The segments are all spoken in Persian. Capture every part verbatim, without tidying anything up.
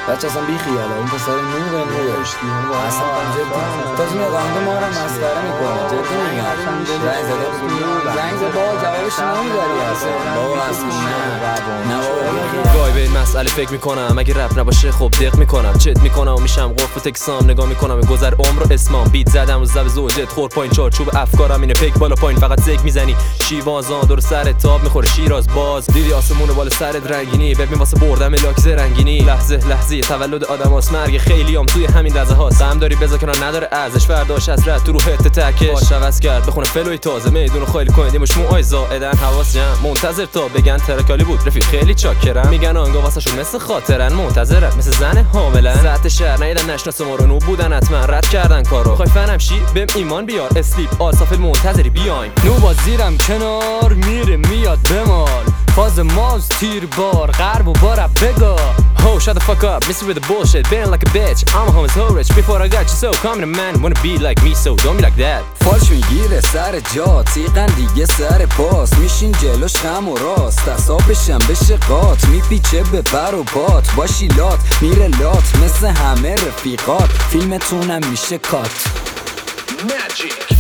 بچه اصلا بی خیاله، اون پسر نوره نوره اصلا جدی تازه میاد آهنگ ما رو مسخره میکنه. جدی میگم زنگ زده بود زنگ زده بابا جوابش نمیداری اصلا. بابا اصلا نه نه بابا گاهی به این مسئله فکر میکنم اگه رپ نباشه خب دق میکنم چت میکنم و میشم قرف و تکسام نگاه میکنم گذر عمر و اسمام بیت زدم و زب زوجت خور پایین چارچوب افکارم اینه پیک بالا پایین فقط زک میزنی شیوازان دور سر تاب میخوره شیراز باز دیدی آسمون بالا سرت رنگینی ببین واسه بردم لاکز رنگینی لحظه لحظه تولد آدماس مرگ خیلیام توی همین لحظه هاست هم داری بذار کنار نداره ارزش فرداش حسرت تو روحت تکش باش عوض کرد بخونه فلوی تازه میدون خیلی کنید مش موهای زائدن حواس جمع منتظر تا بگن ترکالی بود رفیق خیلی چاکرم میگن آنگا واسهشون مثل خاطرن منتظرن مثل زن حاملن ساعت شهر نیدن نشناسه ما رو نو بودن حتما رد کردن کارو خواهی فنم شی بهم ایمان بیار اسلیپ آسافل منتظری بیایم نو بازیرم کنار میره میاد بمال فاز ماز تیر بار غرب و بارب بگا Oh, shut the fuck up, miss me with the bullshit, been like a bitch. I'm a homies so rich, before I got you so confident man, wanna be like me so don't be like that. فالش میگیره سر جا تیغن دیگه سر پاس میشین جلوش غم و راست اصابشم بشه قات میپیچه به پر و پات با شیلات میره لات مثل همه رفیقات فیلمتونم میشه کات Magic.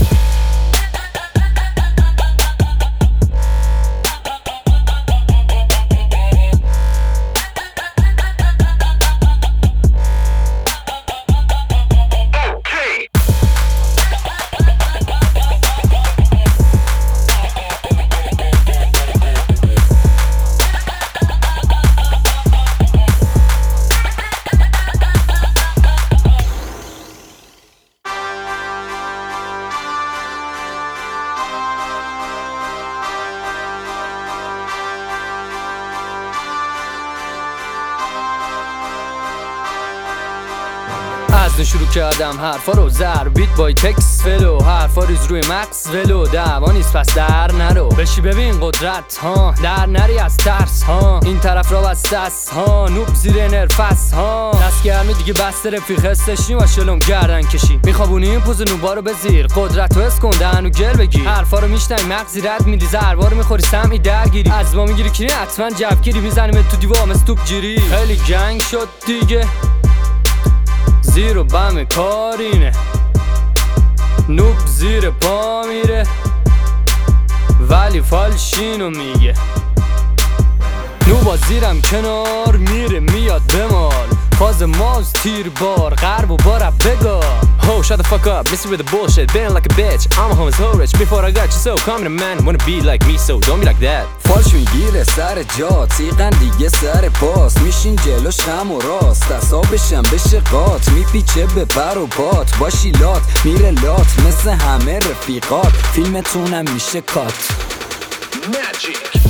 از شروع کردم حرفا رو زر بیت بای تکس فلو حرفا ریز روی مکس ولو دعوا نیست پس در نرو بشی ببین قدرت ها در نری از ترس ها این طرف را بس دست ها نوب زیر نرفس ها دست گرمی دیگه بست رفیق هستشی و شلوم گردن کشی میخوابونی این پوز نوبا رو بزیر قدرت رو اس کن دهن و گل بگیر حرفا رو میشنی مغزی رد میدی ضربا رو میخوری سمعی درگیری از ما میگیری کنی حتما جوگیری میزنیم تو دیوار مثل توپ گیری خیلی گنگ شد دیگه زیر و بم کارینه نوب زیر پا میره ولی فالشینو میگه نوبا زیرم کنار میره میاد بمال فاز ماز تیر بار غرب و بارب بگا Oh, shut the fuck up, miss me with the bullshit, been like a bitch. I'm a homies so rich, before I got you so confident man, wanna be like me so don't be like that. فالش میگیره سر جا تیغن دیگه سر پاس میشین جلوش غم و راست اصابشم بشه قات میپیچه به پر و پات با شیلات میره لات مثل همه رفیقات فیلمتونم میشه کات Magic.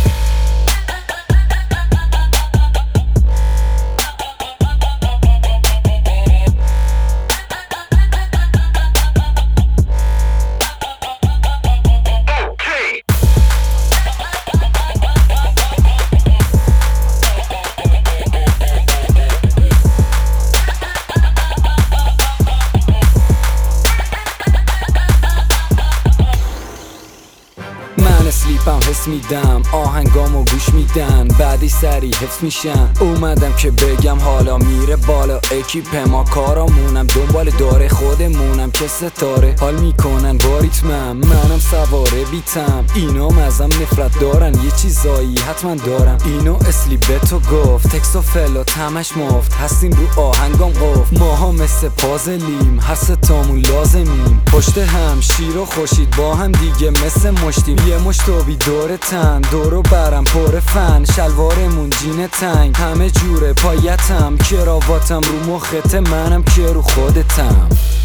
اسلیپم حس میدم آهنگامو گوش میدن بعدی سری حفظ میشن اومدم که بگم حالا میره بالا اکیپ ما کارامونم دنبال داره خودمونم که ستاره حال میکنن با ریتمم منم سواره بیتم اینام ازم نفرت دارن یه چیزایی حتما دارم اینو اسلیپ به تو گفت تکس و فلات همش مفت هستیم رو آهنگام قفل ماها مثل پازلیم هر ستامون لازمیم پشت هم شیر و خورشید با هم دیگه مثل مشتیم یه مشتابی دور تن دورو برم پر فن شلوارمون جین تنگ همه جوره پایتم کراواتم رو مخته منم که رو خودتم